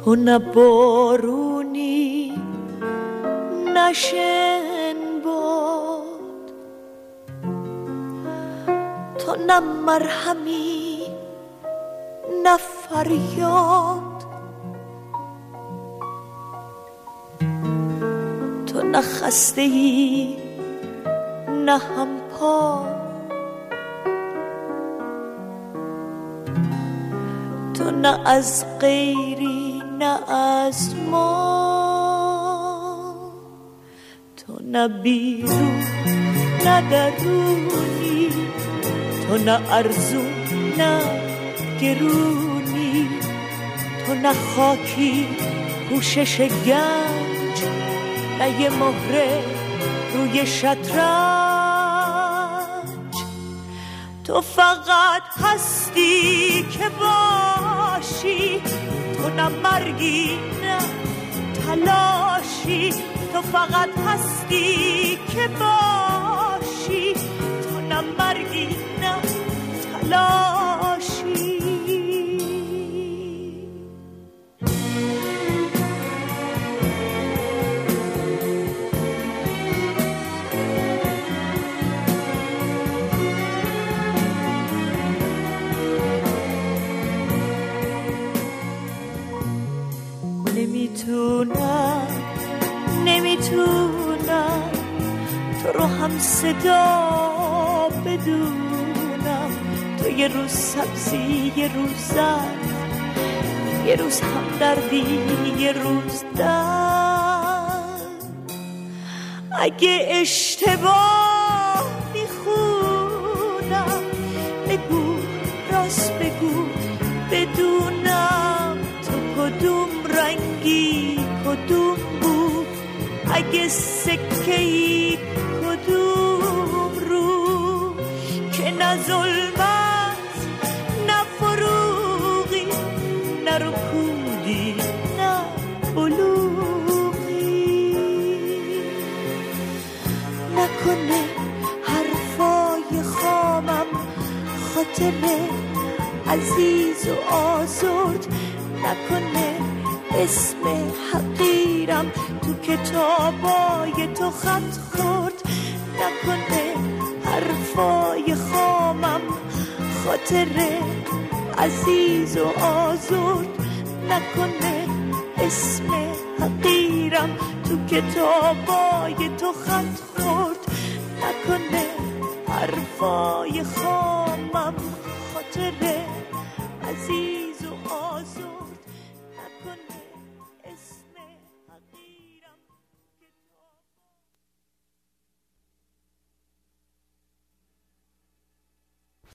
تو نه بارونی نه شنباد، تو نه مرهمی نه فریاد، تو نه خسته‌ای نه همپا، تو نه از غیری نه از ما، تو نه بیرون نه درونی، تو نه ارزون نه گرونی، تو نه خاکی پوشش گنج نه یه مهره روی شطرنج، تو فقط هستی که باشی، تو نه مرگی نه تلاشی، تو فقط هستی که باشی، تو نه مرگی نه تلاشی. نمیتونم تو رو هم صدا بدونم، تو یه روز سبزی یه روز زرد، یه روز هم دردی یه روز درد. اگه اشتباه میخونم بگو، راست بگو بدونم تو کدوم رنگی کدوم بود، اگه سکه‌ای کدوم رو، که نه ظلمت نه فروغی نه رکودی نه بلوغی. نکنه حرفای خامم خاطر عزیز و آزرد، نکنه اسم حقیرم تو کتابای تو خط خورد، نکنه حرفای خامم خاطر عزیز و آزرد، نکنه اسم حقیرم تو کتابای تو خط خورد، نکنه حرفای خامم خاطر عزیز و آزرد، نکنه